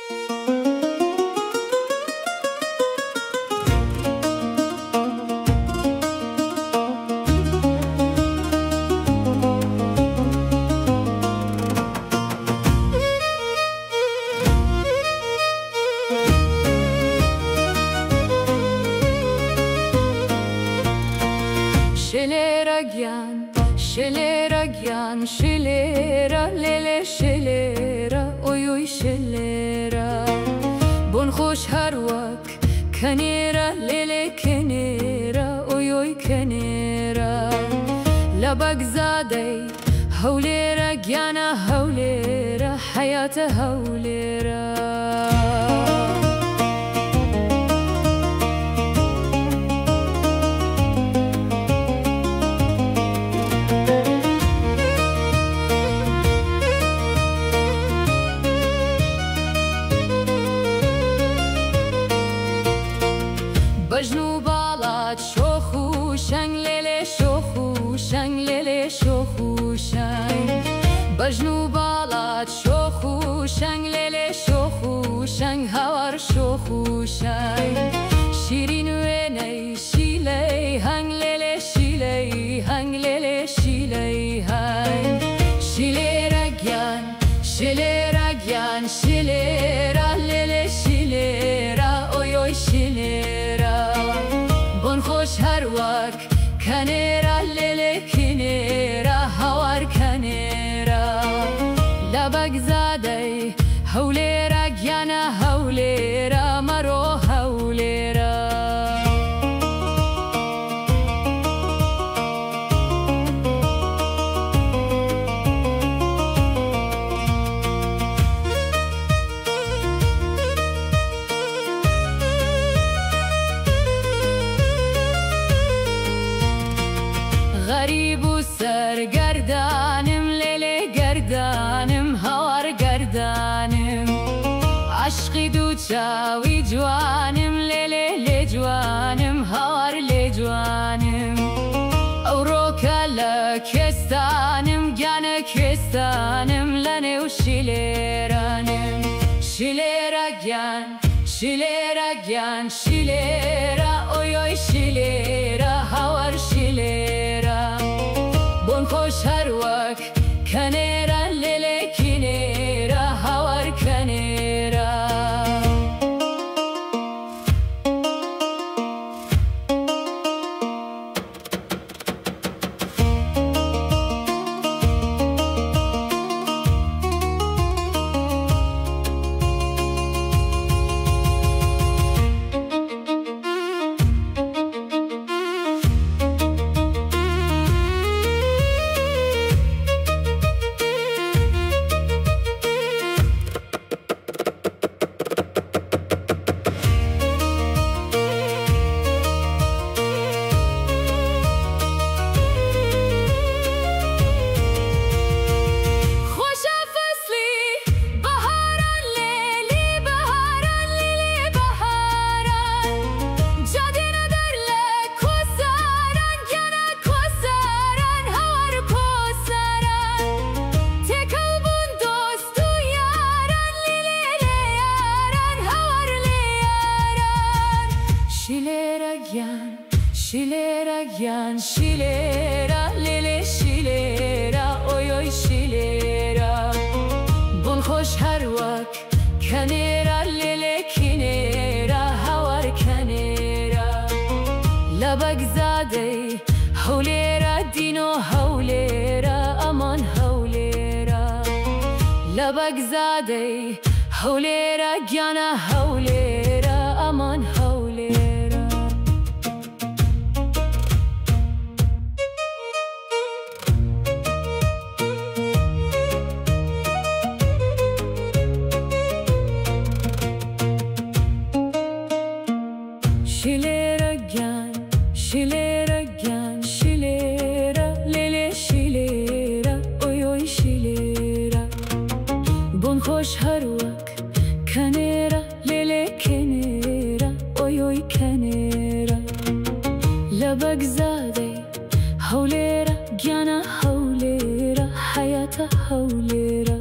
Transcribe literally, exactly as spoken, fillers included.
Şelera gyan, şelera gyan, şelera lele şelera, oy oy şelera. Bon خوش هر وقت کنیرا lele کنیرا, oy oy کنیرا. لبک زاده هولera gyana هولera, hayata هولera. بجنو بالات شوخو شنگ لیلی شوخو شنگ لیلی شوخو شنگ. بجنو بالات شوخو شنگ لیلی شوخو شنگ, هوار شوخو شنگ. شیرین وینی شیلی هنگ لیلی شیلی هنگ لیلی شیلی هنگ. شیلera gyan, şelera gyan, şelera lele şelera, oy oy şelera. Bon خوش هر وقت کنیرا لیلی کنیرا, هوار کنیرا. لبک زاده هولera gyana هولera, مرو هولera. غریب و سرگردانم لیلی گردانم, هوار گردانم. عشقی دو چاوی جوانم لیلی لی جوانم, هوار لی جوانم. اورو کلکستانم گانه کستانم, لنه و شیلرانم. شیلera gyan, şilera gyan, şilera, oy oy şilera, هوار şilera. Bon خوش هر وقت کنیرا لیلی کنیرا, هوار کنیرا. Şilera gyan, şilera gyan, şilera lele şilera, oy oy şilera. Bon خوش هر وقت کنیرا لیلی کنیرا, هوار کنیرا. لبک زاده هولera دینو هولera, aman هولera. لبک زاده هولera gyana هولera, aman هولera. Şilera gyan, şilera gyan, şilera lele şilera, oy oy şilera. Bon خوش هر وقت کنیرا لیلی کنیرا, oy oy کنیرا. لبک زاده هولera gyana هولera, hayata هولera.